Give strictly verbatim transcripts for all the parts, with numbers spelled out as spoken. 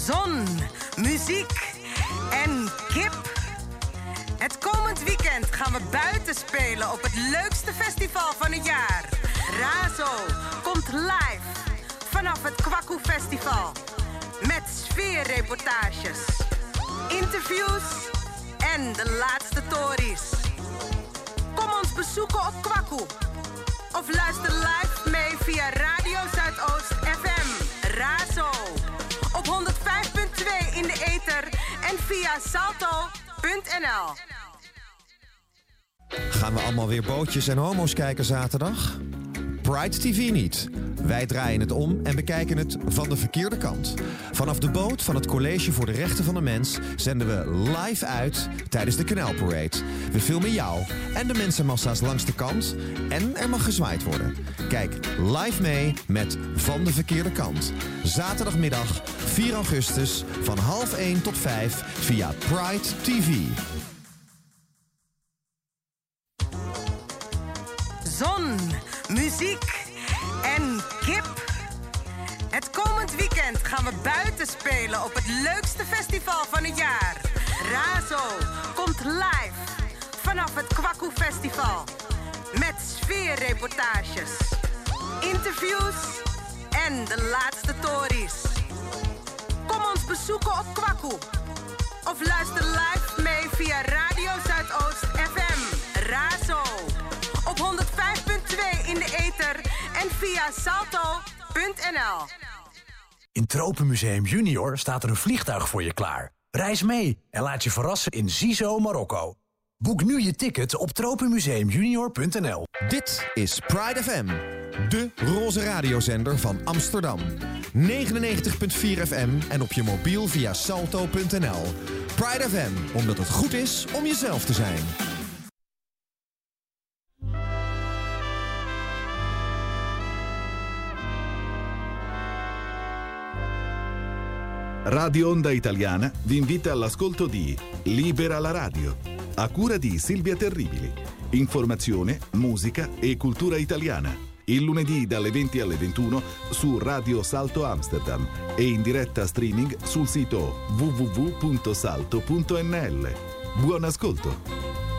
zon, muziek en kip. Het komend weekend gaan we buiten spelen op het leukste festival van het jaar. Razo komt live vanaf het Kwaku Festival. Met sfeerreportages, interviews en de laatste tories. Kom ons bezoeken op Kwaku. Of luister live mee via Radio Zuidoost F M. Razo. Op honderdvijf komma twee in de ether en via salto punt n l. Gaan we allemaal weer bootjes en homo's kijken zaterdag? Pride T V niet. Wij draaien het om en bekijken het van de verkeerde kant. Vanaf de boot van het College voor de Rechten van de Mens zenden we live uit tijdens de Kanaalparade. We filmen jou en de mensenmassa's langs de kant en er mag gezwaaid worden. Kijk live mee met Van de Verkeerde Kant. Zaterdagmiddag vier augustus van half één tot vijf via Pride T V. Zon, muziek en kip. Het komend weekend gaan we buiten spelen op het leukste festival van het jaar. Razo komt live vanaf het Kwaku Festival. Met sfeerreportages, interviews en de laatste tories. Kom ons bezoeken op Kwaku. Of luister live mee via Radio Zuidoost F M. Razo. Op honderdvijf komma twee in de ether en via salto punt n l. In Tropenmuseum Junior staat er een vliegtuig voor je klaar. Reis mee en laat je verrassen in Zizo, Marokko. Boek nu je ticket op tropenmuseum junior punt n l. Dit is Pride F M, de roze radiozender van Amsterdam. negenennegentig komma vier F M en op je mobiel via salto punt n l. Pride F M, omdat het goed is om jezelf te zijn. Radio Onda Italiana vi invita all'ascolto di Libera la Radio, a cura di Silvia Terribili. Informazione, musica e cultura italiana. Il lunedì dalle venti alle ventuno su Radio Salto Amsterdam e in diretta streaming sul sito w w w punto salto punto n l. Buon ascolto!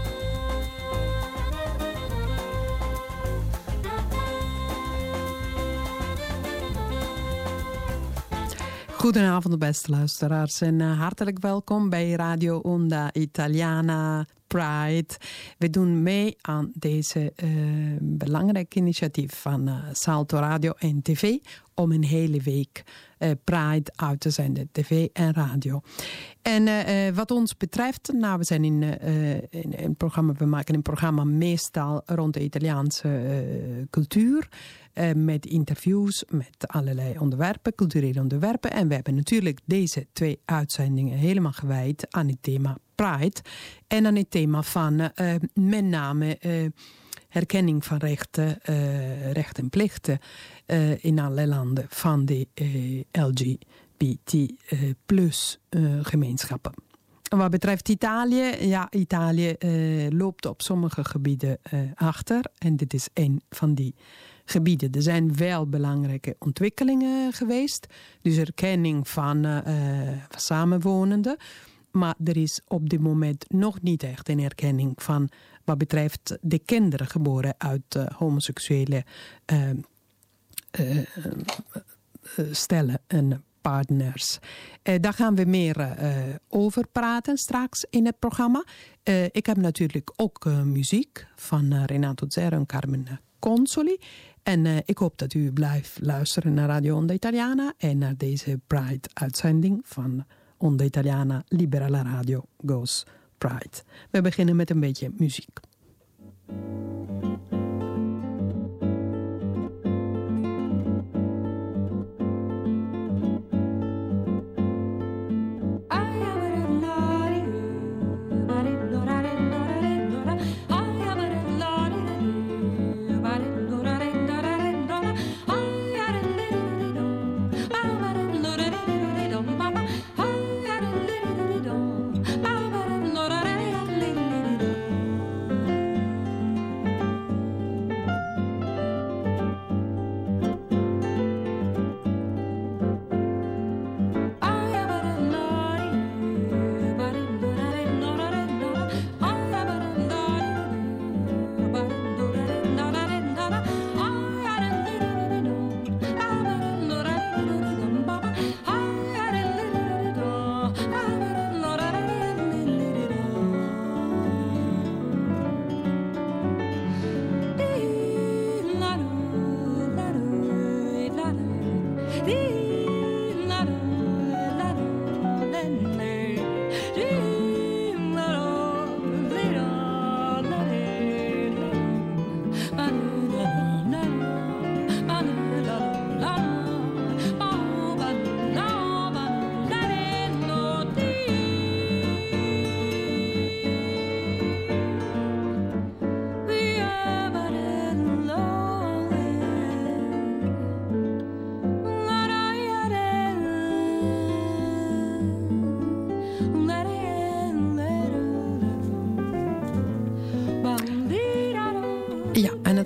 Goedenavond, beste luisteraars, en uh, hartelijk welkom bij Radio Onda Italiana Pride. We doen mee aan deze uh, belangrijke initiatief van uh, Salto Radio en tv om een hele week uh, Pride uit te zenden, tv en radio. En uh, wat ons betreft, nou, we zijn in, uh, in een programma, we maken een programma meestal rond de Italiaanse uh, cultuur. Uh, met interviews, met allerlei onderwerpen, culturele onderwerpen. En we hebben natuurlijk deze twee uitzendingen helemaal gewijd aan het thema Pride. En aan het thema van uh, met name uh, herkenning van rechten, uh, rechten en plichten uh, in alle landen van de uh, L G B T plus uh, gemeenschappen. Wat betreft Italië, ja, Italië uh, loopt op sommige gebieden uh, achter. En dit is een van die gebieden. Er zijn wel belangrijke ontwikkelingen geweest. Dus erkenning van, uh, van samenwonenden. Maar er is op dit moment nog niet echt een erkenning van wat betreft de kinderen geboren uit uh, homoseksuele uh, uh, uh, stellen en partners. Uh, daar gaan we meer uh, over praten straks in het programma. Uh, ik heb natuurlijk ook uh, muziek van uh, Renato Zero en Carmen Consoli. En uh, ik hoop dat u blijft luisteren naar Radio Onda Italiana en naar deze Pride-uitzending van Onda Italiana Libera la Radio Goes Pride. We beginnen met een beetje muziek.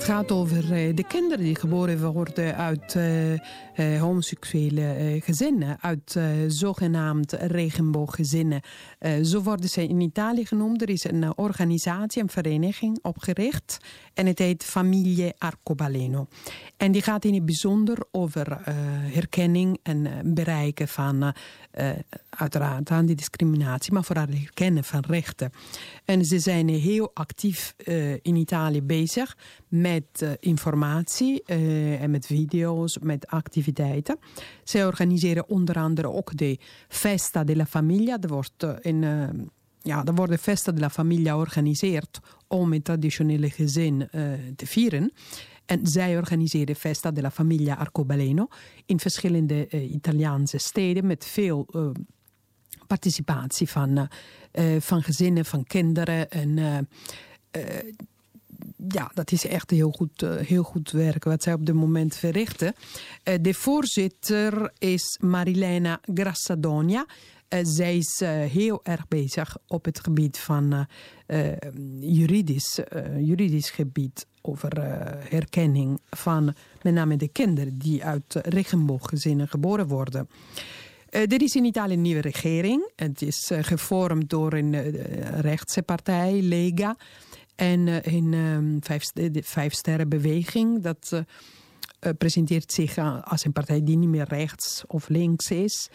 gaat over uh, de kinderen die geboren worden uit uh, uh, homoseksuele uh, gezinnen, uit uh, zogenaamd regenbooggezinnen. Uh, zo worden ze in Italië genoemd. Er is een uh, organisatie, een vereniging opgericht en het heet Famiglie Arcobaleno. En die gaat in het bijzonder over uh, herkenning en uh, bereiken van uh, uh, uiteraard antidiscriminatie, maar vooral herkennen van rechten. En ze zijn heel actief uh, in Italië bezig met uh, informatie uh, en met video's, met activiteiten. Ze organiseren onder andere ook de Festa della Famiglia. Er wordt uh, in... Uh, Ja, er wordt de Festa della Famiglia georganiseerd om het traditionele gezin uh, te vieren. En zij organiseren Festa della Famiglia Arcobaleno in verschillende uh, Italiaanse steden met veel uh, participatie van, uh, uh, van gezinnen, van kinderen. En uh, uh, ja, dat is echt heel goed, uh, heel goed werk wat zij op dit moment verrichten. Uh, de voorzitter is Marilena Grassadonia. Uh, zij is uh, heel erg bezig op het gebied van uh, uh, juridisch, uh, juridisch gebied over uh, herkenning van met name de kinderen die uit uh, regenbooggezinnen geboren worden. Uh, er is in Italië een nieuwe regering. Het is uh, gevormd door een uh, rechtse partij, Lega, en uh, een um, vijf, de Vijfsterrenbeweging. Dat uh, uh, presenteert zich uh, als een partij die niet meer rechts of links is.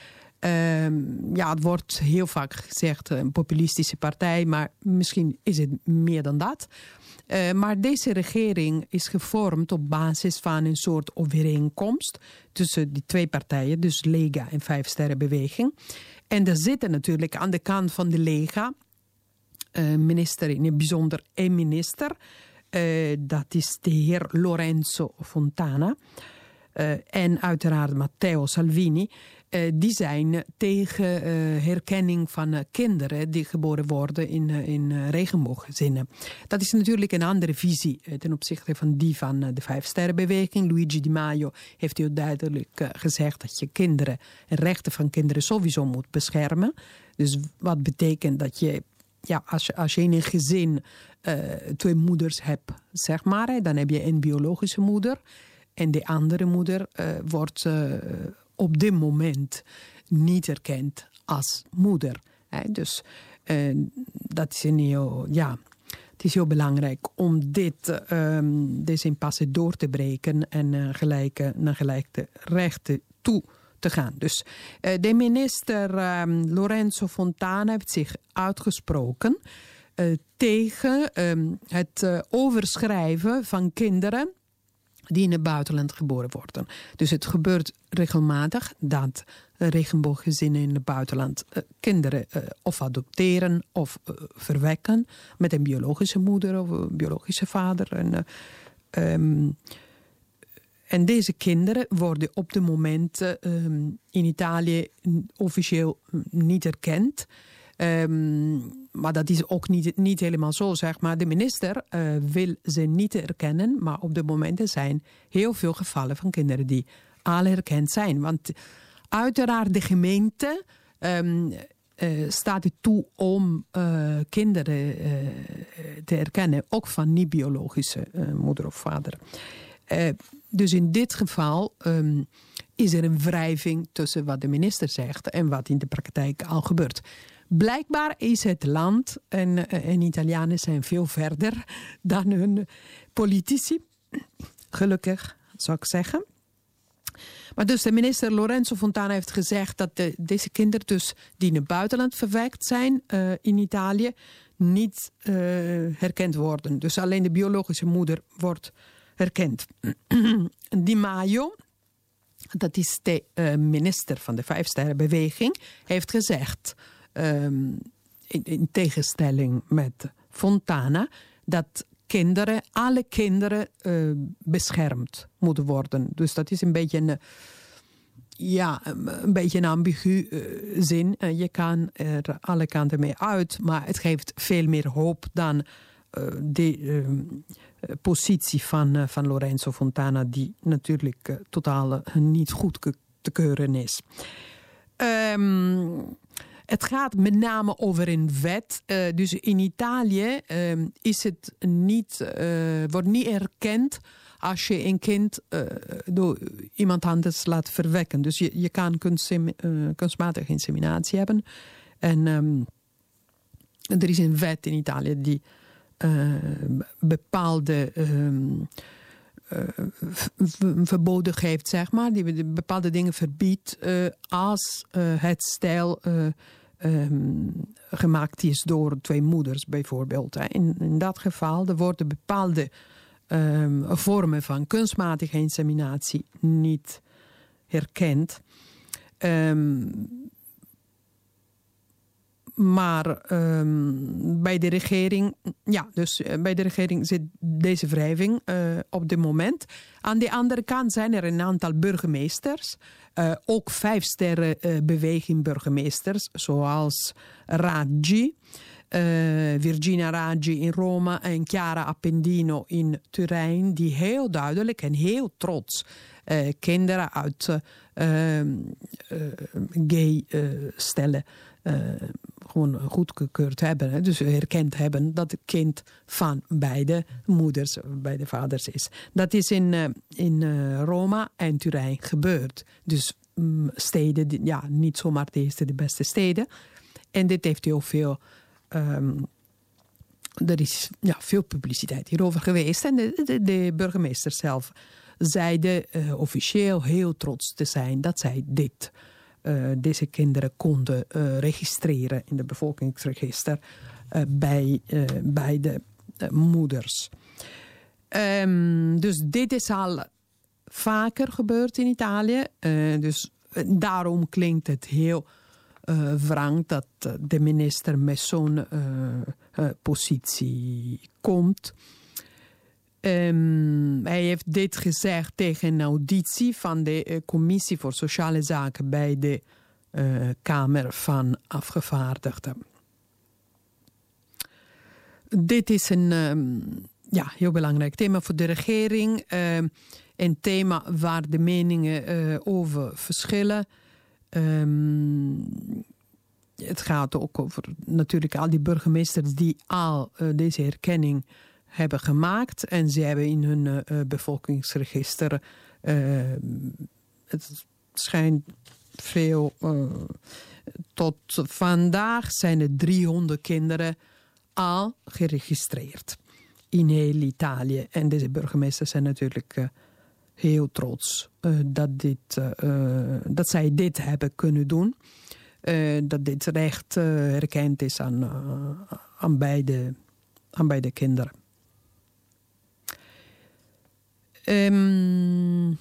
Um, ja, het wordt heel vaak gezegd een populistische partij, maar misschien is het meer dan dat. Uh, maar deze regering is gevormd op basis van een soort overeenkomst tussen die twee partijen, dus Lega en Vijfsterrenbeweging. En er zitten natuurlijk aan de kant van de Lega, uh, minister in het bijzonder één minister, uh, dat is de heer Lorenzo Fontana. Uh, en uiteraard Matteo Salvini. Uh, die zijn tegen uh, herkenning van uh, kinderen die geboren worden in, uh, in uh, regenbooggezinnen. Dat is natuurlijk een andere visie uh, ten opzichte van die van uh, de Vijfsterrenbeweging. Luigi Di Maio heeft heel duidelijk uh, gezegd dat je kinderen en rechten van kinderen sowieso moet beschermen. Dus wat betekent dat je, ja, als je, als je in een gezin uh, twee moeders hebt, zeg maar, hè, dan heb je een biologische moeder en de andere moeder uh, wordt Uh, op dit moment niet erkend als moeder. Hè? Dus uh, dat is een heel, ja, het is heel belangrijk om dit, um, deze impasse door te breken en uh, gelijke, naar gelijke rechten toe te gaan. Dus uh, de minister um, Lorenzo Fontana heeft zich uitgesproken uh, tegen um, het uh, overschrijven van kinderen die in het buitenland geboren worden. Dus het gebeurt regelmatig dat regenbooggezinnen in het buitenland uh, kinderen uh, of adopteren of uh, verwekken met een biologische moeder of een biologische vader. En, uh, um, en deze kinderen worden op dit moment uh, um, in Italië officieel niet erkend. Um, maar dat is ook niet, niet helemaal zo, zeg maar. De minister uh, wil ze niet erkennen, maar op de moment zijn heel veel gevallen van kinderen die al erkend zijn. Want uiteraard de gemeente um, uh, staat er toe om uh, kinderen uh, te erkennen, ook van niet-biologische uh, moeder of vader. Uh, dus in dit geval um, is er een wrijving tussen wat de minister zegt en wat in de praktijk al gebeurt. Blijkbaar is het land, en, en Italianen zijn veel verder dan hun politici. Gelukkig, zou ik zeggen. Maar dus de minister Lorenzo Fontana heeft gezegd dat de, deze kinderen dus die in het buitenland verwekt zijn uh, in Italië niet uh, herkend worden. Dus alleen de biologische moeder wordt herkend. Di Maio, dat is de uh, minister van de Vijfsterrenbeweging, heeft gezegd, Um, in, in tegenstelling met Fontana, dat kinderen, alle kinderen uh, beschermd moeten worden. Dus dat is een beetje een, ja, een, beetje een ambigu uh, zin. Uh, je kan er alle kanten mee uit, maar het geeft veel meer hoop dan uh, de uh, positie van, uh, van Lorenzo Fontana, die natuurlijk uh, totaal uh, niet goed te keuren is. Um, het gaat met name over een wet. Uh, dus in Italië uh, is het niet, uh, wordt niet erkend als je een kind uh, door iemand anders laat verwekken. Dus je, je kan kunstsem, uh, kunstmatige inseminatie hebben. En um, er is een wet in Italië die uh, bepaalde um, uh, verboden geeft, zeg maar. Die bepaalde dingen verbiedt uh, als uh, het stel uh, um, gemaakt is door twee moeders bijvoorbeeld. In, in dat geval er worden bepaalde um, vormen van kunstmatige inseminatie niet herkend. Um, Maar um, bij de regering, ja, dus uh, bij de regering zit deze wrijving uh, op dit moment. Aan de andere kant zijn er een aantal burgemeesters, uh, ook vijf sterren uh, beweging burgemeesters, zoals Raggi, uh, Virginia Raggi in Rome en Chiara Appendino in Turijn, die heel duidelijk en heel trots uh, kinderen uit uh, uh, gay uh, stellen Uh, gewoon goedgekeurd hebben. Hè? Dus herkend hebben dat het kind van beide moeders, beide vaders is. Dat is in, uh, in uh, Rome en Turijn gebeurd. Dus um, steden, die, ja, niet zomaar de eerste, de beste steden. En dit heeft heel veel... Um, er is ja, veel publiciteit hierover geweest. En de, de, de burgemeester zelf zeiden uh, officieel heel trots te zijn dat zij dit... Uh, deze kinderen konden uh, registreren in de bevolkingsregister uh, bij, uh, bij de uh, moeders. Um, dus dit is al vaker gebeurd in Italië. Uh, dus uh, daarom klinkt het heel uh, wrang dat uh, de minister met zo'n uh, uh, positie komt. Um, hij heeft dit gezegd tegen een auditie van de uh, Commissie voor Sociale Zaken bij de uh, Kamer van Afgevaardigden. Dit is een um, ja, heel belangrijk thema voor de regering. Uh, een thema waar de meningen uh, over verschillen. Um, het gaat ook over natuurlijk al die burgemeesters die al uh, deze herkenning hebben gemaakt. En ze hebben in hun uh, bevolkingsregister... Uh, het schijnt veel... Uh, tot vandaag zijn er driehonderd kinderen al geregistreerd. In heel Italië. En deze burgemeesters zijn natuurlijk uh, heel trots uh, dat, dit, uh, dat zij dit hebben kunnen doen. Uh, dat dit recht uh, herkend is aan, uh, aan, beide, aan beide kinderen. Um,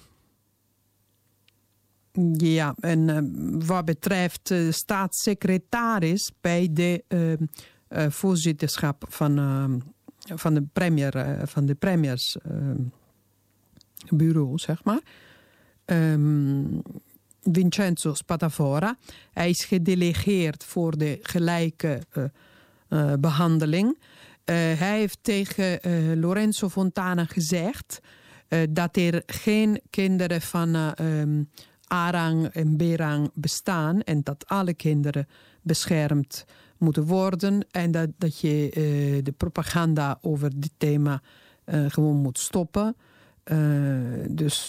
ja, en uh, wat betreft de uh, staatssecretaris bij de uh, uh, voorzitterschap van, uh, van de premier, uh, van de premiers uh, bureau, zeg maar. Um, Vincenzo Spadafora. Hij is gedelegeerd voor de gelijke uh, uh, behandeling. Uh, hij heeft tegen uh, Lorenzo Fontana gezegd Uh, dat er geen kinderen van uh, um, A-rang en B-rang bestaan en dat alle kinderen beschermd moeten worden en dat, dat je uh, de propaganda over dit thema uh, gewoon moet stoppen. Uh, dus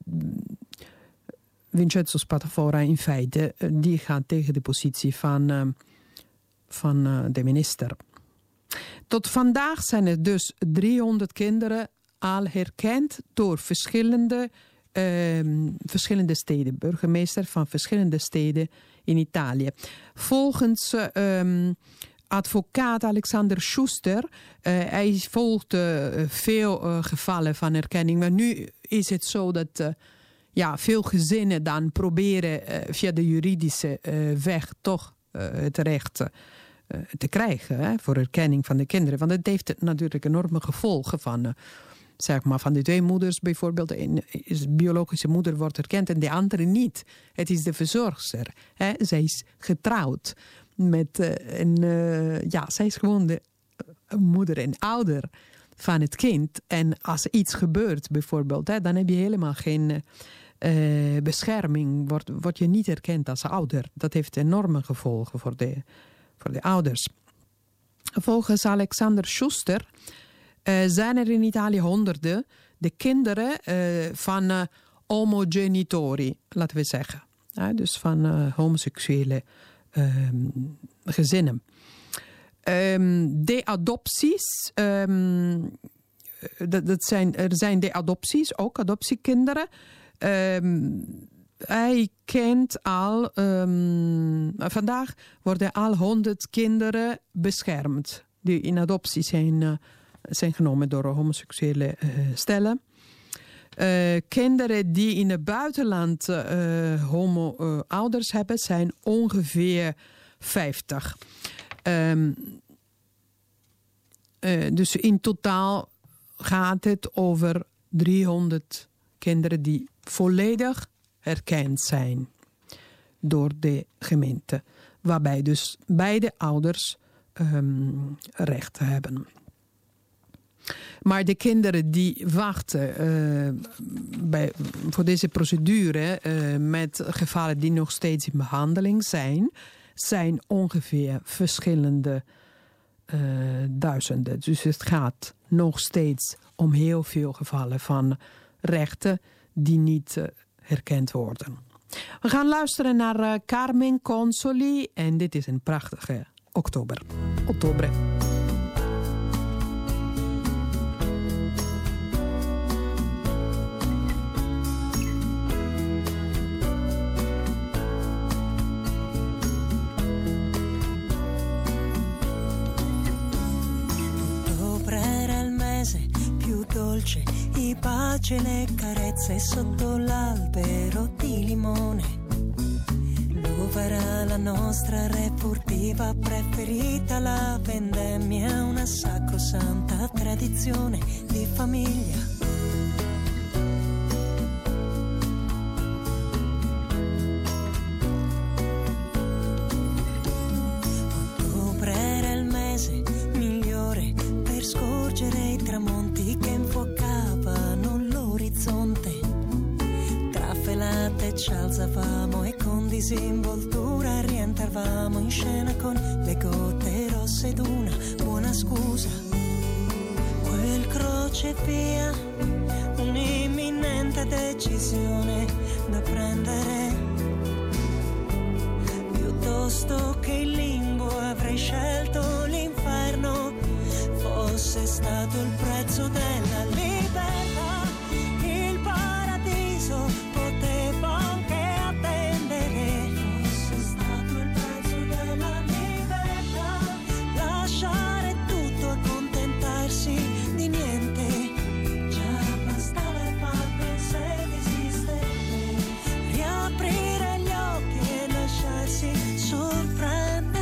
Vincenzo Spadafora in feite, uh, die gaat tegen de positie van, uh, van uh, de minister. Tot vandaag zijn er dus driehonderd kinderen al herkend door verschillende, uh, verschillende steden. Burgemeester van verschillende steden in Italië. Volgens uh, um, advocaat Alexander Schuster, uh, hij volgt uh, veel uh, gevallen van herkenning. Maar nu is het zo dat uh, ja, veel gezinnen dan proberen uh, via de juridische uh, weg toch uh, het recht uh, te krijgen hè, voor herkenning van de kinderen. Want het heeft natuurlijk enorme gevolgen van... Uh, Zeg maar van de twee moeders bijvoorbeeld, een biologische moeder wordt erkend en de andere niet. Het is de verzorgster. Hè? Zij is getrouwd met uh, een, uh, ja, zij is gewoon de uh, moeder en ouder van het kind. En als er iets gebeurt bijvoorbeeld, hè, dan heb je helemaal geen, uh, bescherming word, word je niet erkend als ouder. Dat heeft enorme gevolgen voor de, voor de ouders. Volgens Alexander Schuster uh, zijn er in Italië honderden de kinderen uh, van uh, omogenitori, laten we zeggen. Ja, dus van uh, homoseksuele uh, gezinnen. Um, de adopties, um, dat, dat zijn, er zijn de adopties, ook adoptiekinderen. Um, hij kent al, um, vandaag worden al honderd kinderen beschermd. Die in adoptie zijn, uh, zijn genomen door homoseksuele uh, stellen. Uh, kinderen die in het buitenland uh, homo-ouders uh, hebben, zijn ongeveer vijftig. Um, uh, dus in totaal gaat het over driehonderd kinderen die volledig erkend zijn door de gemeente. Waarbij dus beide ouders um, recht hebben. Maar de kinderen die wachten uh, bij, voor deze procedure uh, met gevallen die nog steeds in behandeling zijn, zijn ongeveer verschillende uh, duizenden. Dus het gaat nog steeds om heel veel gevallen van rechten die niet uh, herkend worden. We gaan luisteren naar uh, Carmen Consoli en dit is een prachtige oktober. Oktober. Dolce, i baci e le carezze sotto l'albero di limone. L'uva era la nostra refurtiva preferita, la vendemmia una sacrosanta tradizione di famiglia. Ottobre era il mese migliore per scorgere i tramonti che infuocavano l'orizzonte. Trafelate ci alzavamo e con disinvoltura rientravamo in scena con le gote rosse d'una buona scusa. Quel crocevia, un'imminente decisione da prendere. Piuttosto che il limbo avrei scelto l'inferno. Fosse stato il prezzo della libertà, il paradiso poteva anche attendere. Fosse stato il prezzo della libertà, lasciare tutto, accontentarsi di niente. Già bastava il fatto se esistere, riaprire gli occhi e lasciarsi sorprendere.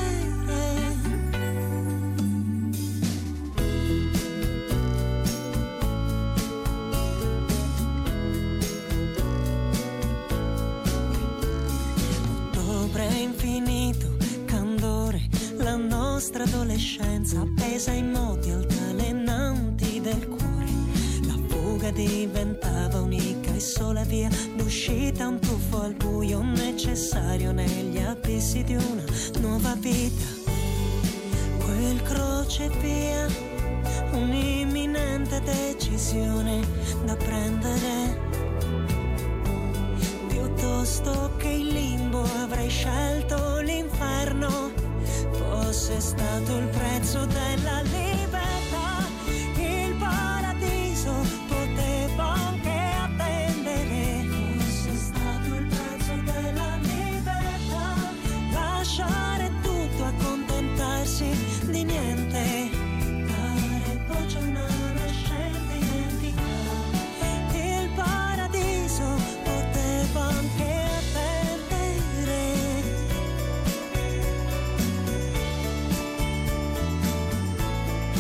Infinito candore, la nostra adolescenza appesa ai moti altalenanti del cuore. La fuga diventava unica e sola via d'uscita, un tuffo al buio necessario negli abissi di una nuova vita. Quel crocevia, un'imminente decisione da prendere. Piuttosto che il limbo avrei scelto l'inferno. Fosse stato il prezzo della libertà, il paradiso poteva anche attendere. Fosse stato il prezzo della libertà, lasciare tutto, accontentarsi di niente. Dare voce a una nascente identità, il paradiso poteva anche attendere.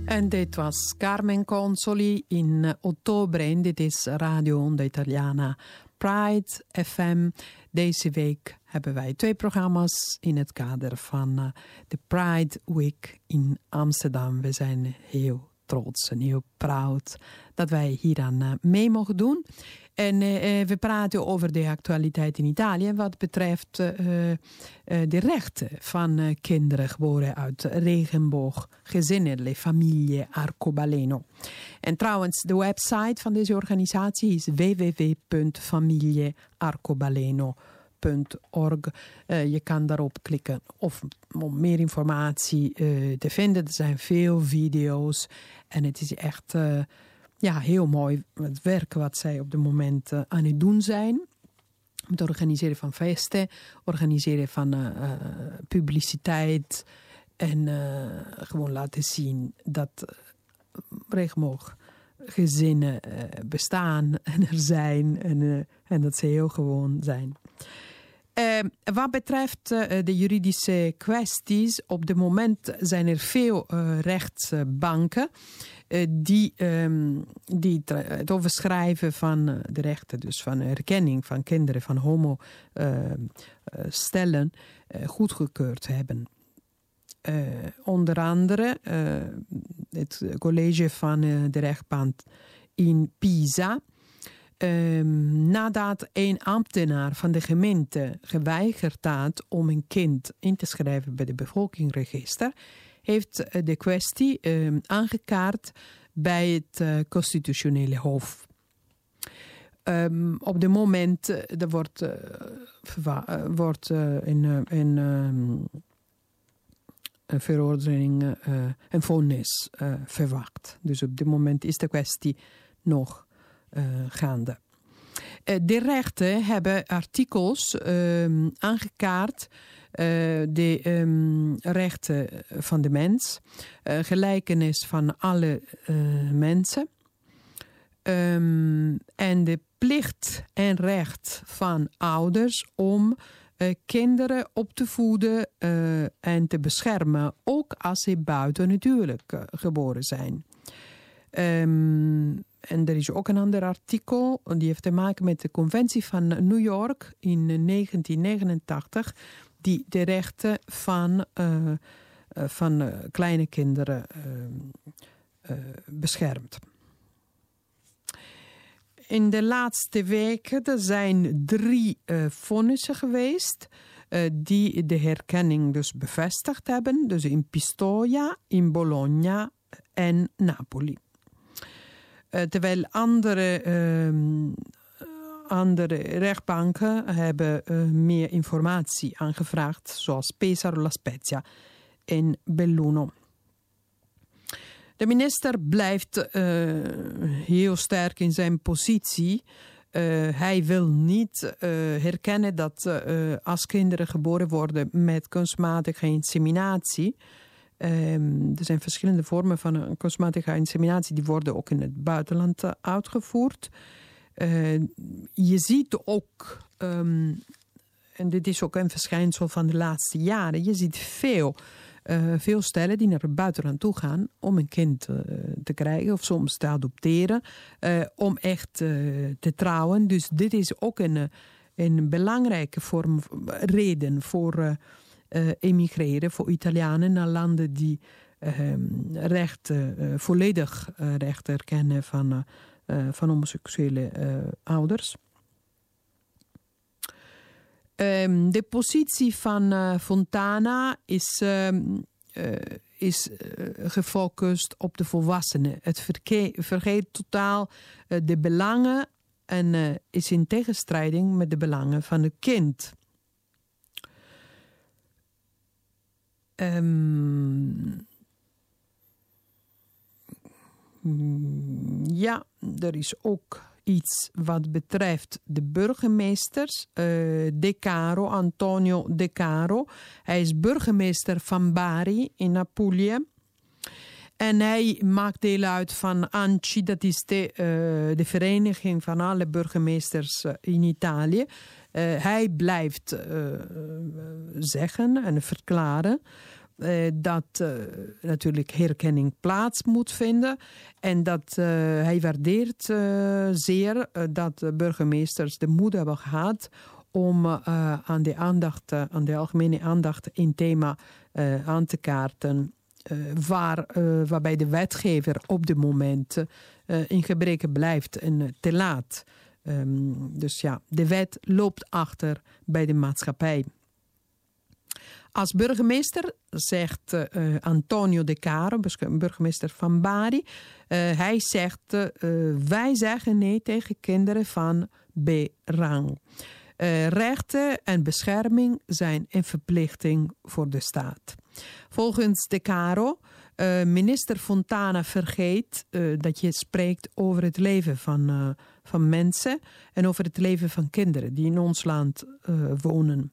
En dit was Carmen Consoli in uh, oktober. En dit is Radio Onda Italiana Pride F M. Deze week hebben wij twee programma's in het kader van uh, de Pride Week in Amsterdam. We zijn heel trots en heel proud dat wij hier aan uh, mee mogen doen. En uh, we praten over de actualiteit in Italië wat betreft uh, uh, de rechten van uh, kinderen geboren uit regenbooggezinnen, le famiglie Arcobaleno. En trouwens, de website van deze organisatie is w w w punt famiglie arcobaleno punt org. Uh, je kan daarop klikken of om meer informatie uh, te vinden. Er zijn veel video's en het is echt uh, ja, heel mooi het werk wat zij op dit moment uh, aan het doen zijn. Het organiseren van feesten, organiseren van uh, uh, publiciteit en uh, gewoon laten zien dat uh, regenbooggezinnen uh, bestaan en er zijn en, uh, en dat ze heel gewoon zijn. Uh, wat betreft uh, de juridische kwesties, op dit moment zijn er veel uh, rechtsbanken uh, die, um, die het overschrijven van uh, de rechten, dus van erkenning van kinderen, van homostellen, uh, uh, goedgekeurd hebben. Uh, onder andere uh, het college van uh, de rechtbank in Pisa. Um, nadat een ambtenaar van de gemeente geweigerd had om een kind in te schrijven bij de bevolkingsregister, heeft de kwestie um, aangekaart bij het uh, constitutionele hof. Um, op dit moment uh, er wordt, uh, verwa- uh, wordt uh, een, uh, een, um, een verordening, uh, een vonnis uh, verwacht. Dus op dit moment is de kwestie nog Uh, gaande. Uh, de rechten hebben artikels uh, aangekaart, uh, de um, rechten van de mens, uh, gelijkenis van alle uh, mensen um, en de plicht en recht van ouders om uh, kinderen op te voeden uh, en te beschermen, ook als ze buitennatuurlijk uh, geboren zijn. Um, En er is ook een ander artikel, die heeft te maken met de conventie van New York in negentien negenentachtig, die de rechten van, uh, uh, van uh, kleine kinderen uh, uh, beschermt. In de laatste weken er zijn drie uh, vonnissen geweest uh, die de herkenning dus bevestigd hebben. Dus in Pistoia, in Bologna en Napoli. Uh, terwijl andere, uh, andere rechtbanken hebben uh, meer informatie aangevraagd, zoals Pesaro, La Spezia en Belluno. De minister blijft uh, heel sterk in zijn positie. Uh, hij wil niet uh, herkennen dat uh, als kinderen geboren worden met kunstmatige inseminatie. Um, er zijn verschillende vormen van kunstmatige inseminatie die worden ook in het buitenland uh, uitgevoerd. Uh, je ziet ook, um, en dit is ook een verschijnsel van de laatste jaren, je ziet veel, uh, veel stellen die naar het buitenland toe gaan om een kind uh, te krijgen of soms te adopteren, uh, om echt uh, te trouwen. Dus dit is ook een, een belangrijke vorm, reden voor Uh, Uh, emigreren voor Italianen naar landen die uh, recht, uh, volledig uh, recht erkennen van, uh, uh, van homoseksuele uh, ouders. Um, de positie van uh, Fontana is, uh, uh, is uh, gefocust op de volwassenen. Het verge- vergeet totaal uh, de belangen en uh, is in tegenstrijding met de belangen van het kind. Um, ja, er is ook iets wat betreft de burgemeesters. Uh, De Caro, Antonio De Caro. Hij is burgemeester van Bari in Apulië. En hij maakt deel uit van A N C I, dat is de, uh, de vereniging van alle burgemeesters uh, in Italië. Uh, hij blijft uh, zeggen en verklaren Uh, dat uh, natuurlijk herkenning plaats moet vinden. En dat uh, hij waardeert uh, zeer uh, dat de burgemeesters de moed hebben gehad om uh, aan, de aandacht, uh, aan de algemene aandacht een thema uh, aan te kaarten. Uh, waar, uh, waarbij de wetgever op dit moment uh, in gebreke blijft en uh, te laat. Um, dus ja, de wet loopt achter bij de maatschappij. Als burgemeester zegt uh, Antonio De Caro, burgemeester van Bari, uh, hij zegt uh, wij zeggen nee tegen kinderen van B-rang. Uh, rechten en bescherming zijn een verplichting voor de staat. Volgens De Caro, uh, minister Fontana vergeet uh, dat je spreekt over het leven van, uh, van mensen en over het leven van kinderen die in ons land uh, wonen.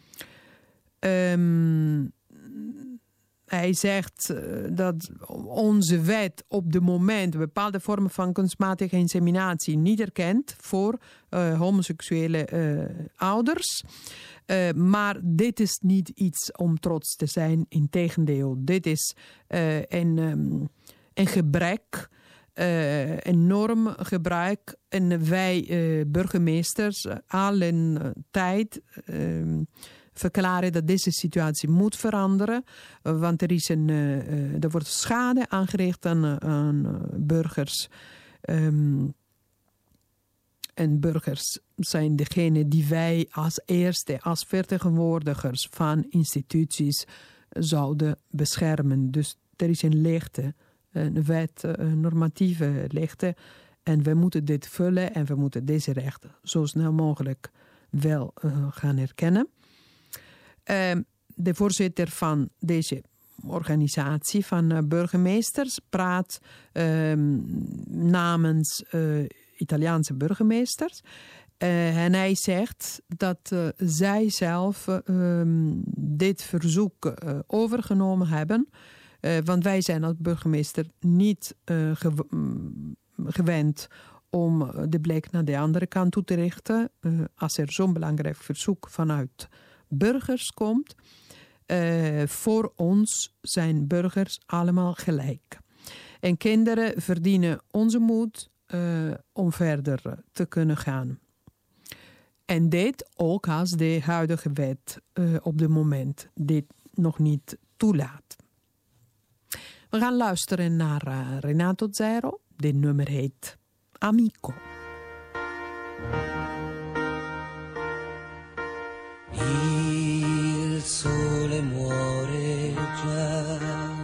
Um, hij zegt uh, dat onze wet op dit moment bepaalde vormen van kunstmatige inseminatie niet erkent voor uh, homoseksuele uh, ouders. Uh, maar dit is niet iets om trots te zijn. Integendeel, dit is uh, een, um, een gebrek, uh, enorm gebruik. En wij uh, burgemeesters uh, al een uh, tijd Uh, verklaren dat deze situatie moet veranderen. Uh, want er, is een, uh, uh, er wordt schade aangericht aan, uh, aan uh, burgers. Um, en burgers zijn degene die wij als eerste, als vertegenwoordigers van instituties zouden beschermen. Dus er is een leegte, een wet, een normatieve leegte. En we moeten dit vullen en we moeten deze rechten zo snel mogelijk wel uh, gaan erkennen. Uh, de voorzitter van deze organisatie van uh, burgemeesters praat uh, namens uh, Italiaanse burgemeesters. Uh, en hij zegt dat uh, zij zelf uh, dit verzoek uh, overgenomen hebben. Uh, want wij zijn als burgemeester niet uh, gew- gewend om de blik naar de andere kant toe te richten. Uh, als er zo'n belangrijk verzoek vanuit burgers komt. Uh, voor ons zijn burgers allemaal gelijk. En kinderen verdienen onze moed uh, om verder te kunnen gaan. En dit ook als de huidige wet uh, op dit moment dit nog niet toelaat. We gaan luisteren naar uh, Renato Zero. Dit nummer heet Amico. Il sole muore già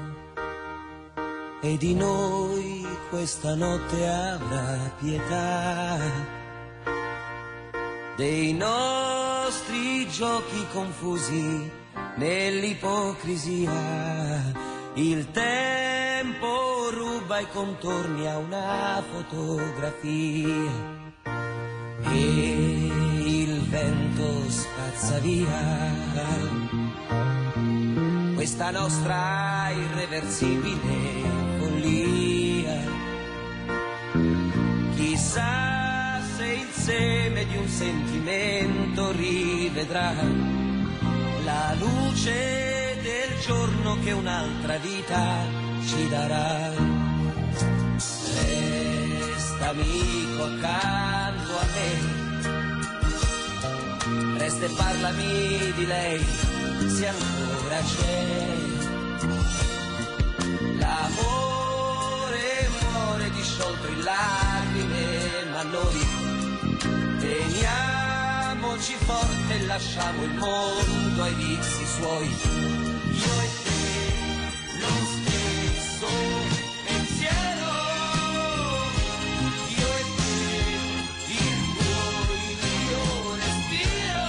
e di noi questa notte avrà pietà, dei nostri giochi confusi nell'ipocrisia. Il tempo ruba i contorni a una fotografia e il vento spazza via questa nostra irreversibile follia. Chissà se il seme di un sentimento rivedrà la luce del giorno che un'altra vita ci darà. Resta amico accanto a me, resta e parlami di lei se ancora c'è. L'amore muore disciolto in lacrime, ma noi teniamoci forte e lasciamo il mondo ai vizi suoi. Io e te lo stesso pensiero, io e te il tuo il mio respiro.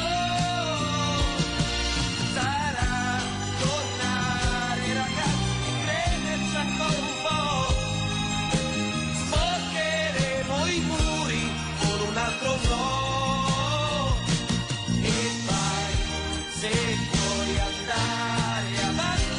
Sarà tornare ragazzi, crederci ancora un po', sporcheremo i muri con un altro no. E vai se puoi andare avanti.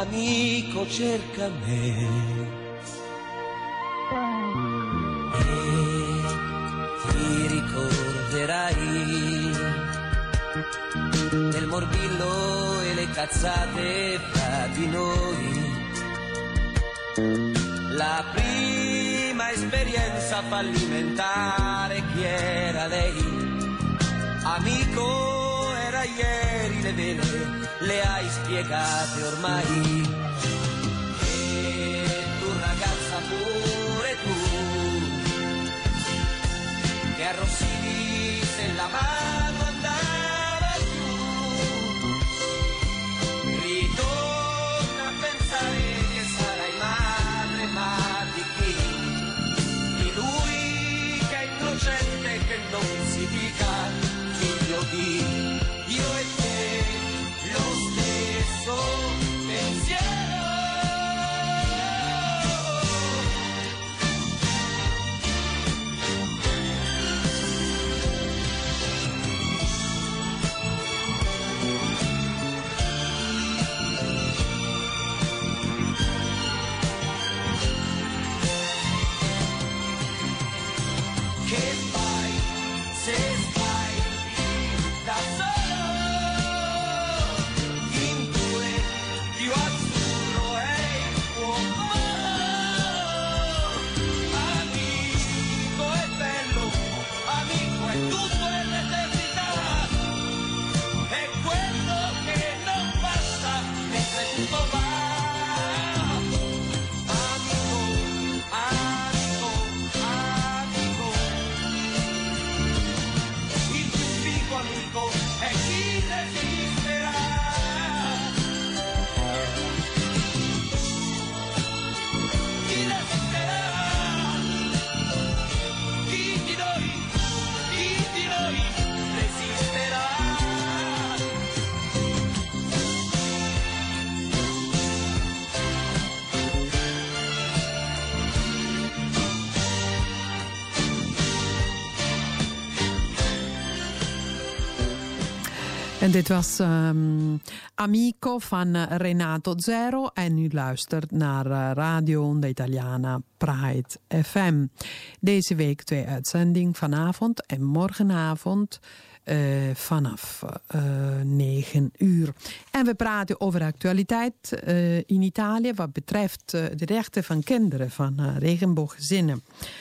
amico cerca me. E ti ricorderai del morbillo e le cazzate fra di noi. La prima esperienza fallimentare, chi era lei? Amico, era ieri, le vele le hai spiegate ormai. E tu ragazza pure tu, che arrossivi se la mano andava giù. Ritorna a pensare che sarai madre, ma di chi? Di lui che è innocente, che non si dica figlio di. Io e te lo stesso pensiero. Che fai se stai da solo? In due più azzurro è il tuo mondo. Amico è bello, amico è tutto e l'eternità. È quello che non basta mentre tutto va. Amico, amico, amico. Il più figo amico è chi resisterà. Chi resisterà? Chi di noi, chi di noi resisterà? En dit was um, Amico van Renato Zero. En u luistert naar uh, Radio Onda Italiana Pride F M. Deze week twee uitzendingen vanavond en morgenavond uh, vanaf uh, negen uur. En we praten over actualiteit uh, in Italië wat betreft uh, de rechten van kinderen van uh, regenbooggezinnen.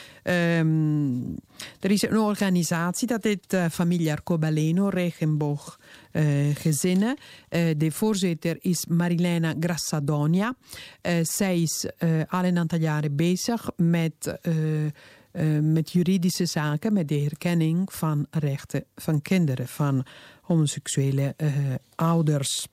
Um, er is een organisatie dat heet uh, Famiglia Arcobaleno, regenbooggezinnen. Uh, uh, de voorzitter is Marilena Grassadonia. Uh, zij is uh, al een aantal jaren bezig met, uh, uh, met juridische zaken, met de herkenning van rechten van kinderen, van homoseksuele uh, ouders.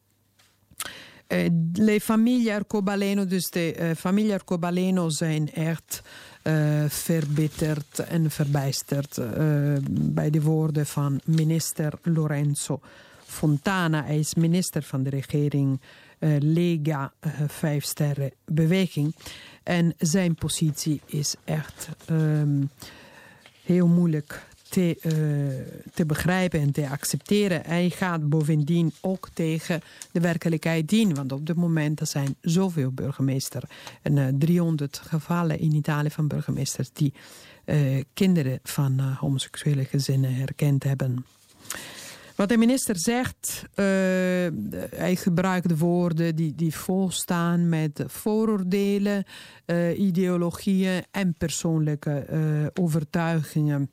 Uh, le famiglie Arcobaleno, dus de uh, familie Arcobaleno zijn echt uh, verbitterd en verbijsterd uh, bij de woorden van minister Lorenzo Fontana. Hij is minister van de regering uh, Lega uh, Vijf Sterren Beweging. En zijn positie is echt um, heel moeilijk te, uh, te begrijpen en te accepteren. Hij gaat bovendien ook tegen de werkelijkheid in. Want op dit moment er zijn zoveel burgemeesters. En uh, driehonderd gevallen in Italië van burgemeesters die uh, kinderen van uh, homoseksuele gezinnen herkend hebben. Wat de minister zegt, uh, hij gebruikt woorden die, die volstaan met vooroordelen, uh, ideologieën en persoonlijke uh, overtuigingen.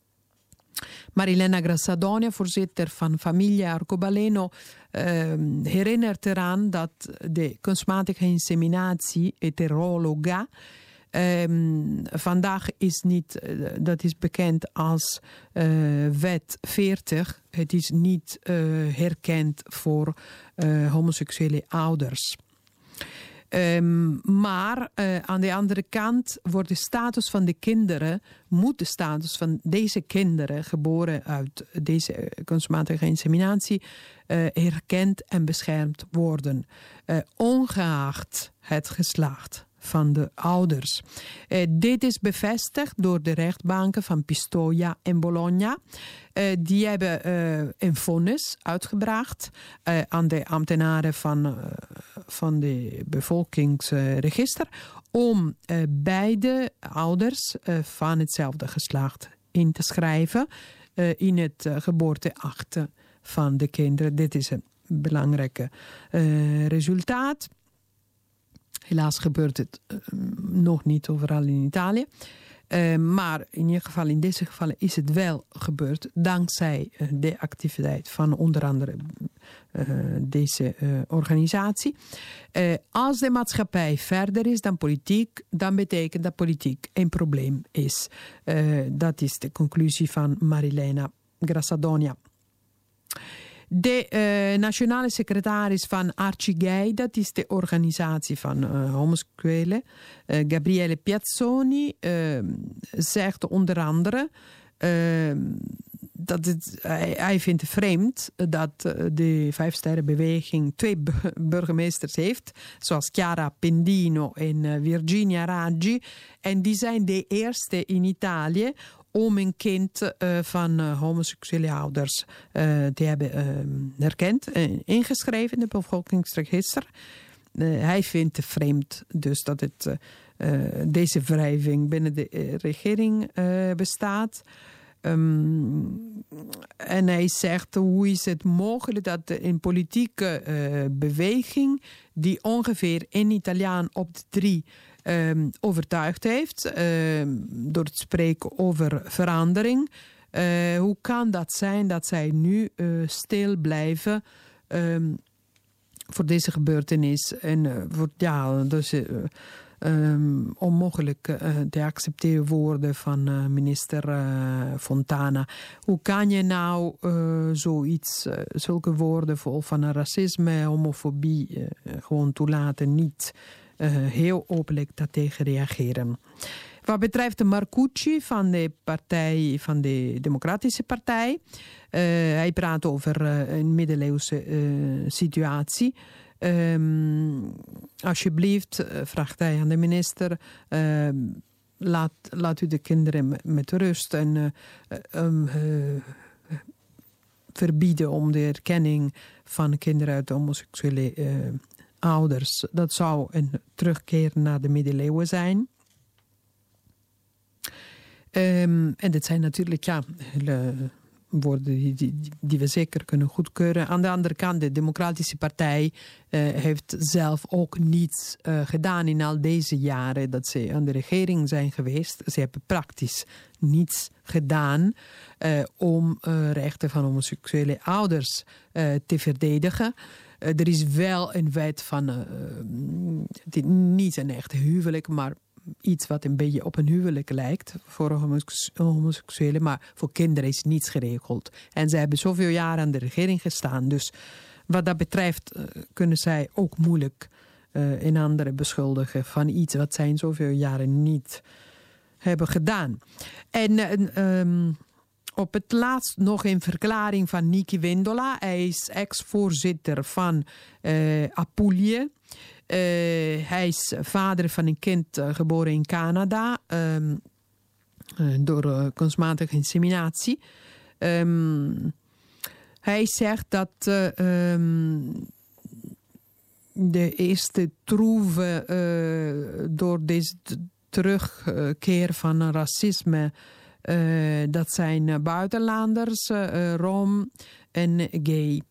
Marilena Grassadonia, voorzitter van Famiglia Arcobaleno, uh, herinnert eraan dat de kunstmatige inseminatie, heterologa, Um, vandaag is niet, uh, dat is bekend als uh, wet veertig. Het is niet uh, herkend voor uh, homoseksuele ouders. Um, maar uh, aan de andere kant wordt de status van de kinderen, moet de status van deze kinderen, geboren uit deze kunstmatige inseminatie, uh, herkend en beschermd worden. Uh, ongeacht het geslacht van de ouders. Uh, dit is bevestigd door de rechtbanken van Pistoia en Bologna. Uh, die hebben uh, een vonnis uitgebracht uh, aan de ambtenaren van uh, van de bevolkingsregister om uh, beide ouders uh, van hetzelfde geslacht in te schrijven uh, in het uh, geboorteakte van de kinderen. Dit is een belangrijk uh, resultaat. Helaas gebeurt het uh, nog niet overal in Italië. Uh, maar in ieder geval, in deze gevallen is het wel gebeurd dankzij uh, de activiteit van onder andere uh, deze uh, organisatie. Uh, als de maatschappij verder is dan politiek, dan betekent dat politiek een probleem is. Uh, dat is de conclusie van Marilena Grassadonia. De uh, nationale secretaris van Arcigay, dat is de organisatie van uh, homoseksuelen, uh, Gabriele Piazzoni, uh, zegt onder andere uh, dat het, hij, hij vindt het vreemd dat uh, de Vijfsterrenbeweging twee burgemeesters heeft, zoals Chiara Pendino en uh, Virginia Raggi, en die zijn de eerste in Italië om een kind uh, van uh, homoseksuele ouders uh, te hebben uh, herkend en ingeschreven in het bevolkingsregister. Uh, hij vindt het vreemd dus dat het, uh, deze wrijving binnen de uh, regering uh, bestaat. Um, en hij zegt, hoe is het mogelijk dat een politieke uh, beweging die ongeveer één Italiaan op de drie Um, overtuigd heeft um, door het spreken over verandering. Uh, hoe kan dat zijn dat zij nu uh, stil blijven um, voor deze gebeurtenis en uh, voor, ja, dus, uh, um, onmogelijk uh, te accepteren woorden van uh, minister uh, Fontana. Hoe kan je nou uh, zoiets, uh, zulke woorden vol van racisme, homofobie uh, gewoon toelaten, niet Uh, heel openlijk daartegen reageren. Wat betreft de Marcucci van de partij, van de Democratische Partij, uh, hij praat over uh, een middeleeuwse uh, situatie. Um, alsjeblieft, uh, vraagt hij aan de minister, uh, laat, laat u de kinderen met, met rust en uh, um, uh, verbieden om de erkenning van kinderen uit de homoseksuele uh, ouders. Dat zou een terugkeer naar de middeleeuwen zijn. Um, en dit zijn natuurlijk ja, hele woorden die, die, die we zeker kunnen goedkeuren. Aan de andere kant, de Democratische Partij uh, heeft zelf ook niets uh, gedaan in al deze jaren dat ze aan de regering zijn geweest. Ze hebben praktisch niets gedaan uh, om uh, rechten van homoseksuele ouders uh, te verdedigen. Uh, er is wel een wet van, uh, niet een echt huwelijk, maar iets wat een beetje op een huwelijk lijkt voor homoseksuelen, maar voor kinderen is niets geregeld. En zij hebben zoveel jaar aan de regering gestaan, dus wat dat betreft uh, kunnen zij ook moeilijk uh, een andere beschuldigen van iets wat zij in zoveel jaren niet hebben gedaan. En uh, um, op het laatst nog een verklaring van Nicky Vendola. Hij is ex-voorzitter van uh, Apulie. Uh, hij is vader van een kind uh, geboren in Canada um, uh, door uh, kunstmatige inseminatie. Um, hij zegt dat uh, um, de eerste troeven uh, door deze terugkeer van racisme, Uh, dat zijn uh, buitenlanders, uh, Rom en gay.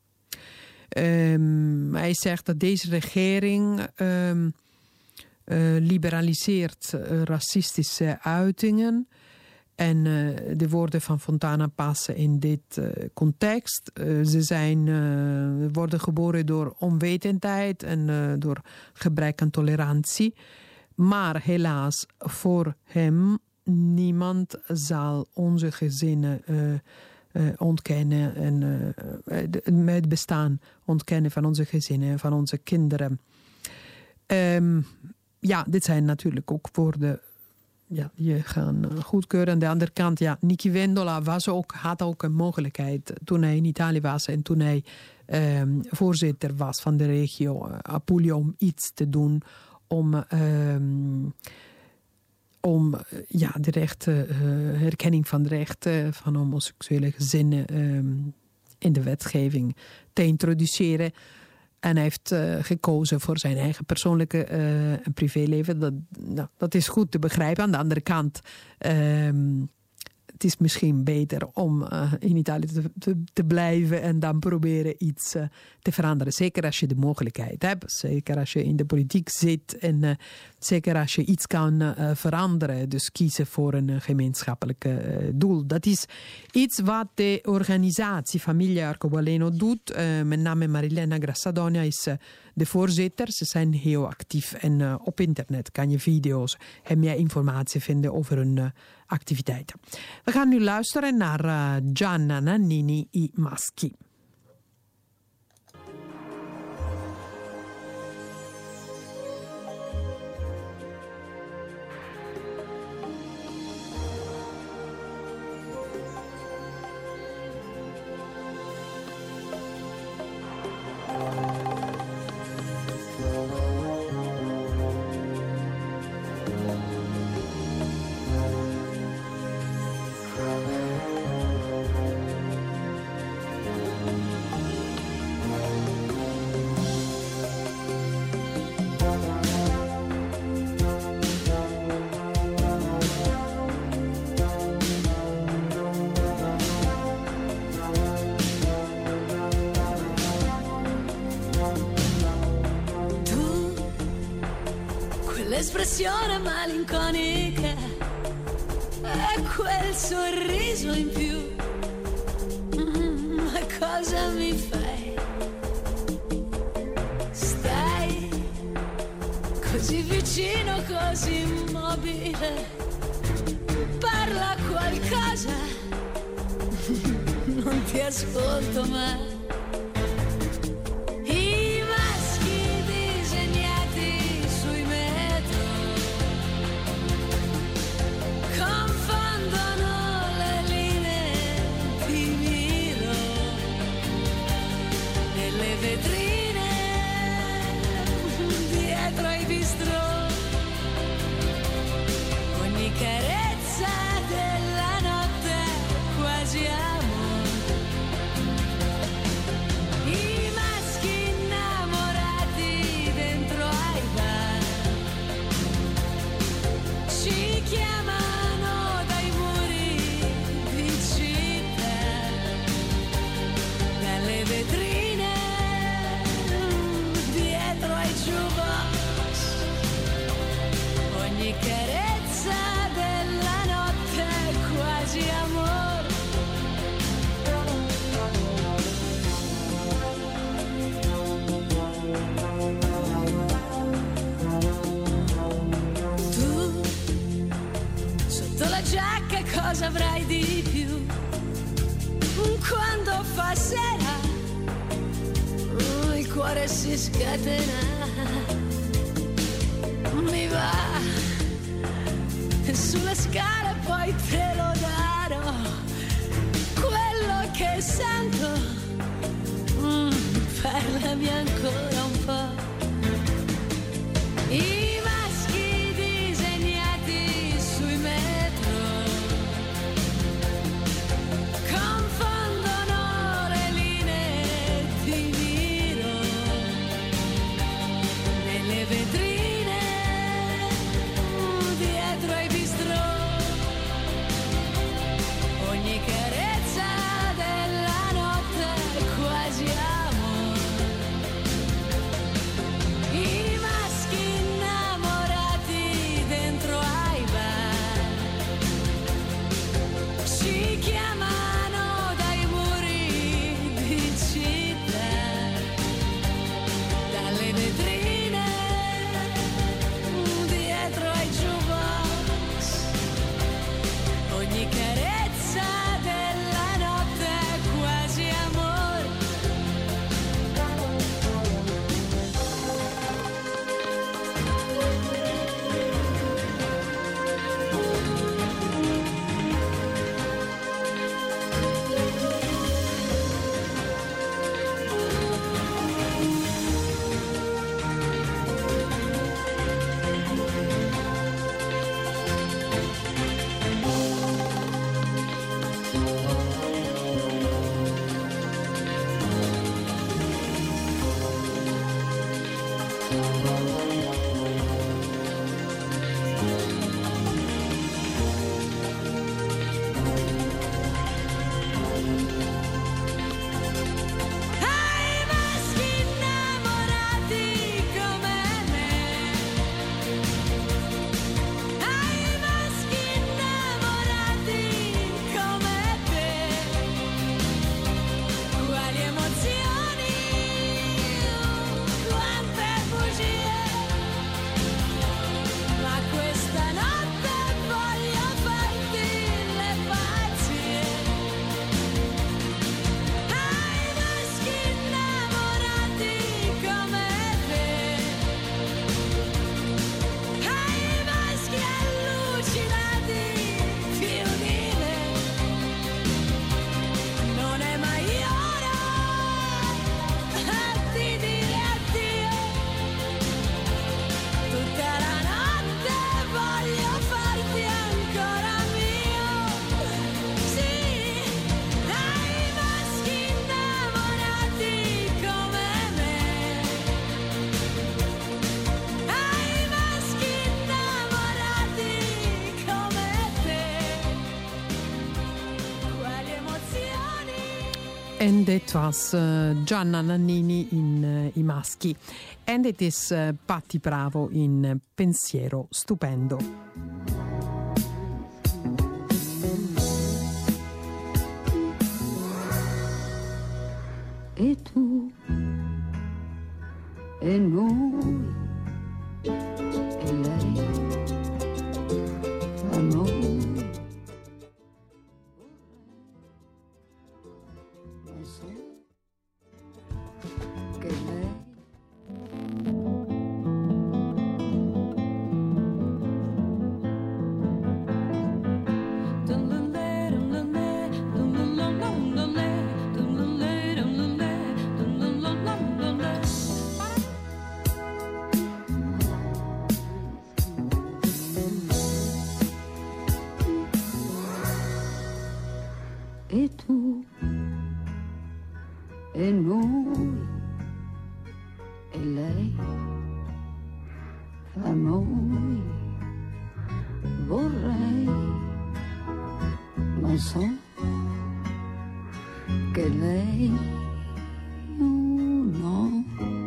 Um, hij zegt dat deze regering um, uh, liberaliseert uh, racistische uitingen. En uh, de woorden van Fontana passen in dit uh, context. Uh, ze zijn, uh, worden geboren door onwetendheid en uh, door gebrek aan tolerantie. Maar helaas voor hem, niemand zal onze gezinnen uh, uh, ontkennen en uh, het bestaan ontkennen van onze gezinnen en van onze kinderen. Um, ja, dit zijn natuurlijk ook woorden ja, die gaan goedkeuren. Aan de andere kant, ja, Nicky Vendola was ook, had ook een mogelijkheid toen hij in Italië was en toen hij um, voorzitter was van de regio uh, Apulia om iets te doen om Um, om ja, de rechten, uh, herkenning van de rechten van homoseksuele gezinnen um, in de wetgeving te introduceren. En hij heeft uh, gekozen voor zijn eigen persoonlijke uh, en privéleven. Dat, nou, dat is goed te begrijpen. Aan de andere kant, um, het is misschien beter om uh, in Italië te, te, te blijven en dan proberen iets uh, te veranderen. Zeker als je de mogelijkheid hebt. Zeker als je in de politiek zit en uh, zeker als je iets kan uh, veranderen. Dus kiezen voor een uh, gemeenschappelijk uh, doel. Dat is iets wat de organisatie Famiglia Arcobaleno doet. Uh, met name Marilena Grassadonia is uh, de voorzitter. Ze zijn heel actief en uh, op internet kan je video's en meer informatie vinden over hun uh, activiteiten. We gaan nu luisteren naar uh, Gianna Nannini, I Maschi. L'espressione malinconica e quel sorriso in più. Mm, ma cosa mi fai? Stai così vicino, così immobile. Parla qualcosa, non ti ascolto mai. Cosa avrai di più quando fa sera? Oh, il cuore si scatena, mi va sulle scale, poi te lo darò. Quello che sento, mm, parlami ancora un po'. I En dit was uh, Gianna Nannini in uh, I Maschi. En dit is uh, Patti Bravo in uh, Pensiero Stupendo. E tu e noi e lei a noi. E tu e noi e lei fra noi vorrei, ma so che lei oh no,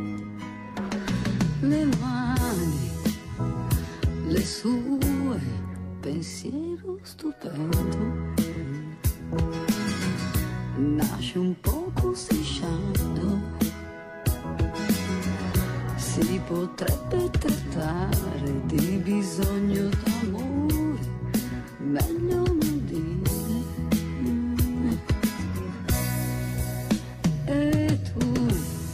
le mani, le sue, pensiero stupendo. Nasce un poco strisciando, si potrebbe trattare di bisogno d'amore, meglio non dire. E tu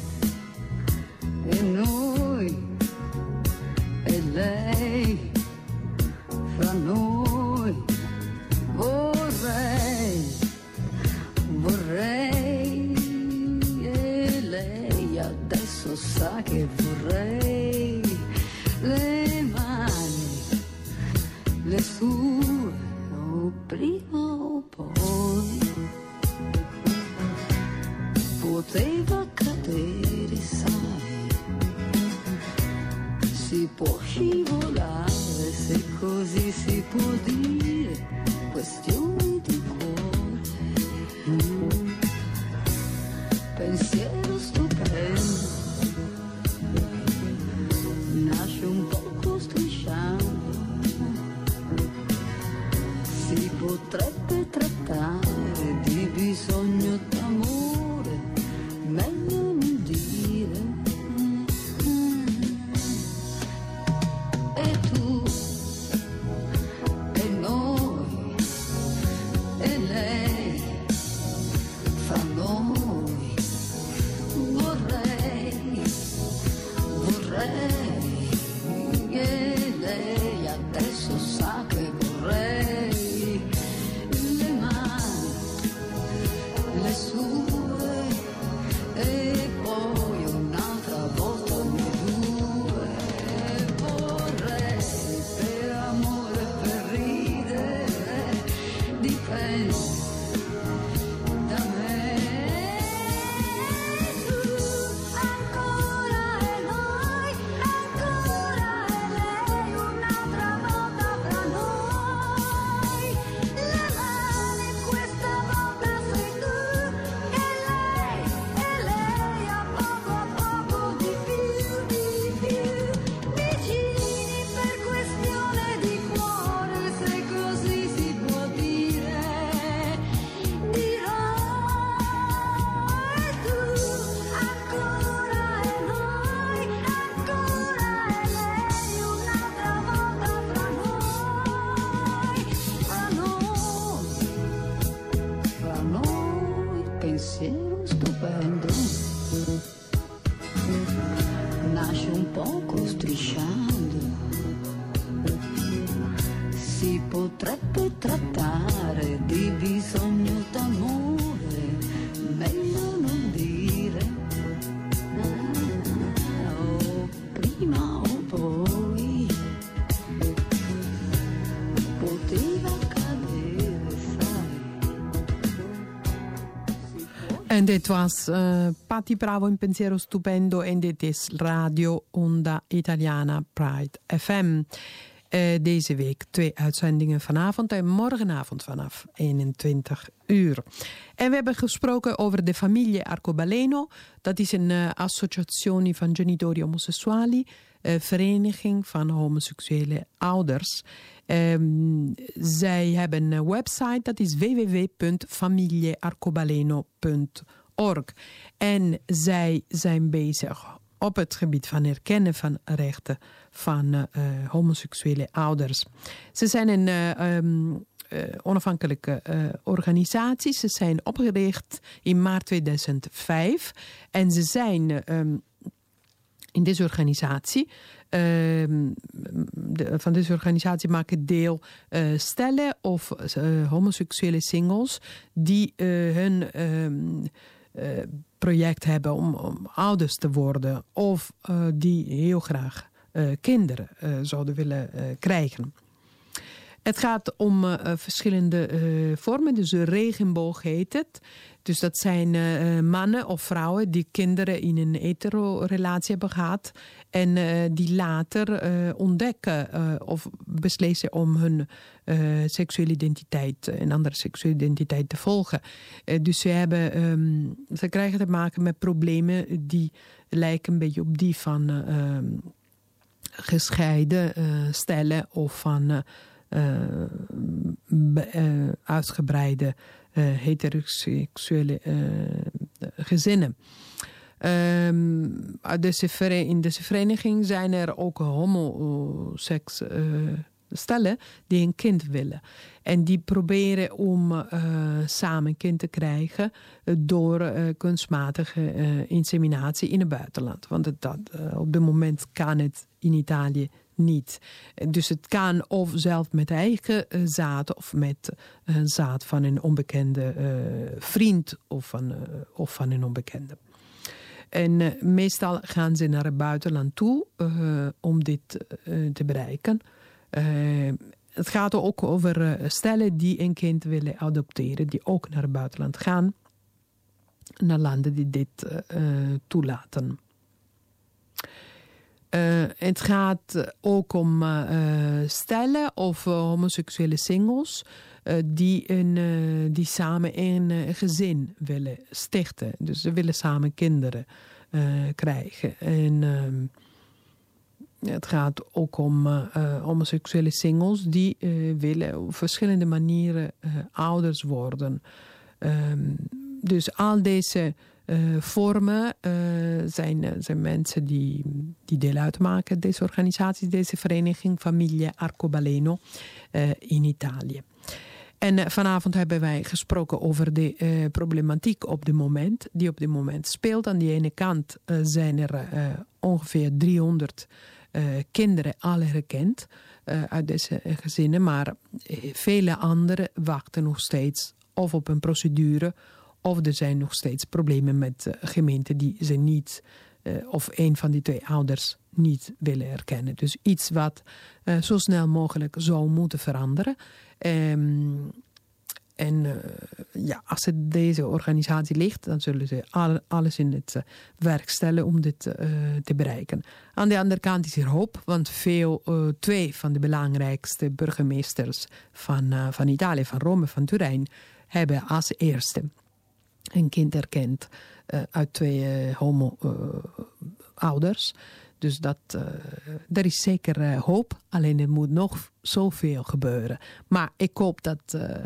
e noi e lei fra noi vorrei. Vorrei e lei adesso sa che vorrei, le mani, le sue, o prima o poi, poteva cadere, sai, si può scivolare se così si può dire, questioni di cuore. Pensiero stupendo, nasce un poco strisciando, si potrebbe trattare di bisogno d'amore, meglio non dire. E tu e noi e lei fra noi vorrei, vorrei e lei adesso sa che vorrei, le mani, le sue e poi un'altra volta noi due, vorrei per amore, per ridere, dipende da me. Pensiero stupendo, nasce un poco strisciando, si potrebbe trattare di bisogno d'amore, meglio non dire, o prima o poi, poteva cadere, sai. En dit was uh, Patti Bravo in Pensiero Stupendo en dit is Radio Onda Italiana Pride F M. Uh, deze week twee uitzendingen vanavond en morgenavond vanaf eenentwintig uur. En we hebben gesproken over de familie Arcobaleno. Dat is een uh, associatie van genitori omosessuali, uh, vereniging van homoseksuele ouders. Um, zij hebben een website, dat is w w w punt familie arcobaleno punt org. En zij zijn bezig op het gebied van erkennen van rechten van uh, homoseksuele ouders. Ze zijn een uh, um, uh, onafhankelijke uh, organisatie. Ze zijn opgericht in maart tweeduizend vijf. En ze zijn uh, um, in deze organisatie... Uh, de, van deze organisatie maken deel uh, stellen of uh, homoseksuele singles die uh, hun uh, uh, project hebben om, om ouders te worden of uh, die heel graag uh, kinderen uh, zouden willen uh, krijgen. Het gaat om uh, verschillende uh, vormen, dus een regenboog heet het. Dus dat zijn uh, mannen of vrouwen die kinderen in een hetero-relatie hebben gehad en uh, die later uh, ontdekken uh, of beslissen om hun uh, seksuele identiteit, een andere seksuele identiteit te volgen. Uh, dus ze, hebben, um, ze krijgen te maken met problemen die lijken een beetje op die van uh, gescheiden uh, stellen of van... Uh, Uh, be, uh, uitgebreide uh, heteroseksuele uh, gezinnen. Um, deze, in deze vereniging zijn er ook homoseks uh, stellen die een kind willen. En die proberen om uh, samen een kind te krijgen uh, door uh, kunstmatige uh, inseminatie in het buitenland. Want het, dat, uh, op dit moment kan het in Italië niet. Dus het kan of zelf met eigen uh, zaad of met uh, zaad van een onbekende uh, vriend of van, uh, of van een onbekende. En uh, meestal gaan ze naar het buitenland toe uh, om dit uh, te bereiken. Uh, het gaat ook over uh, stellen die een kind willen adopteren, die ook naar het buitenland gaan, naar landen die dit uh, toelaten. Uh, het gaat ook om uh, stellen of uh, homoseksuele singles uh, die, een, uh, die samen een uh, gezin willen stichten. Dus ze willen samen kinderen uh, krijgen. En uh, het gaat ook om uh, uh, homoseksuele singles die uh, willen op verschillende manieren uh, ouders worden. Um, dus al deze Uh, vormen uh, zijn, uh, zijn mensen die, die deel uitmaken, deze organisatie, deze vereniging Familie Arcobaleno uh, in Italië. En uh, vanavond hebben wij gesproken over de uh, problematiek op dit moment, die op dit moment speelt. Aan de ene kant uh, zijn er uh, ongeveer driehonderd uh, kinderen al herkend uh, uit deze uh, gezinnen, maar uh, vele anderen wachten nog steeds of op een procedure of er zijn nog steeds problemen met uh, gemeenten die ze niet, uh, of een van die twee ouders niet willen erkennen. Dus iets wat uh, zo snel mogelijk zou moeten veranderen. Um, en uh, ja, als het deze organisatie ligt, dan zullen ze al, alles in het uh, werk stellen om dit uh, te bereiken. Aan de andere kant is er hoop, want veel, uh, twee van de belangrijkste burgemeesters van, uh, van Italië, van Rome, van Turijn, hebben als eerste een kind erkend uh, uit twee uh, homo-ouders. Uh, dus dat, uh, er is zeker uh, hoop, alleen er moet nog zoveel gebeuren. Maar ik hoop dat, uh, uh,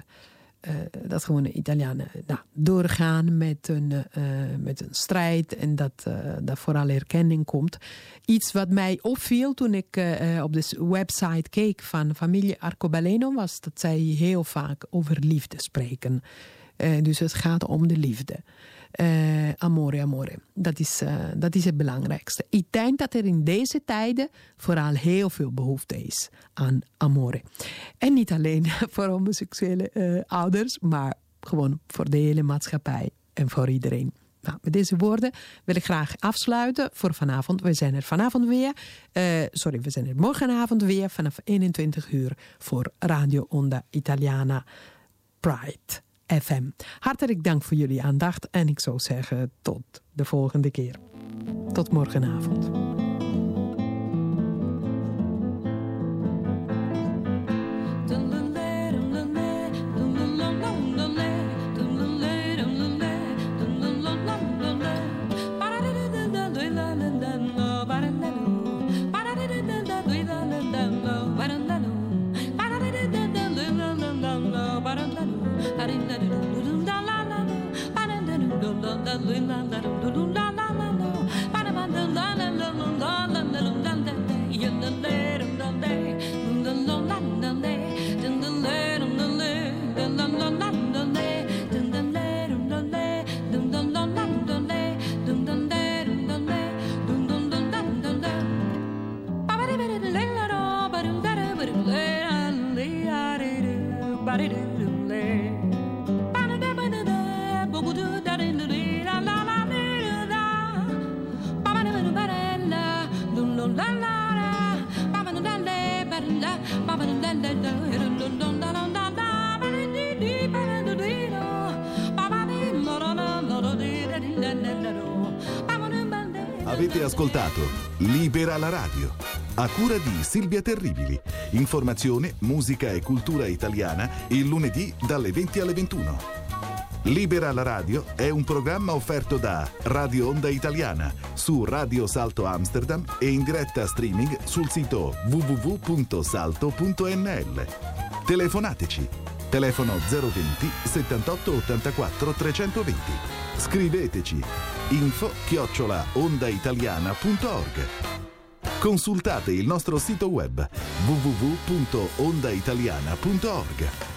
dat gewoon de Italianen nou, doorgaan met een, uh, met een strijd en dat, uh, dat vooral erkenning komt. Iets wat mij opviel toen ik uh, op de website keek van Familie Arcobaleno was dat zij heel vaak over liefde spreken. Uh, dus het gaat om de liefde. Uh, amore, amore. Dat is, uh, dat is het belangrijkste. Ik denk dat er in deze tijden vooral heel veel behoefte is aan amore. En niet alleen voor homoseksuele uh, ouders, maar gewoon voor de hele maatschappij en voor iedereen. Nou, met deze woorden wil ik graag afsluiten voor vanavond. We zijn er vanavond weer. Uh, sorry, we zijn er morgenavond weer vanaf eenentwintig uur voor Radio Onda Italiana Pride F M. Hartelijk dank voor jullie aandacht en ik zou zeggen tot de volgende keer. Tot morgenavond. Avete ascoltato Libera la radio, a cura di Silvia Terribili. Informazione, musica e cultura italiana il lunedì dalle venti alle ventuno. Libera la radio è un programma offerto da Radio Onda Italiana su Radio Salto Amsterdam e in diretta streaming sul sito w w w punto salto punto n l. Telefonateci. Telefono zero venti settantotto ottantaquattro trecentoventi. Scriveteci info chiocciola ondaitaliana punto org. Consultate il nostro sito web w w w punto ondaitaliana punto org.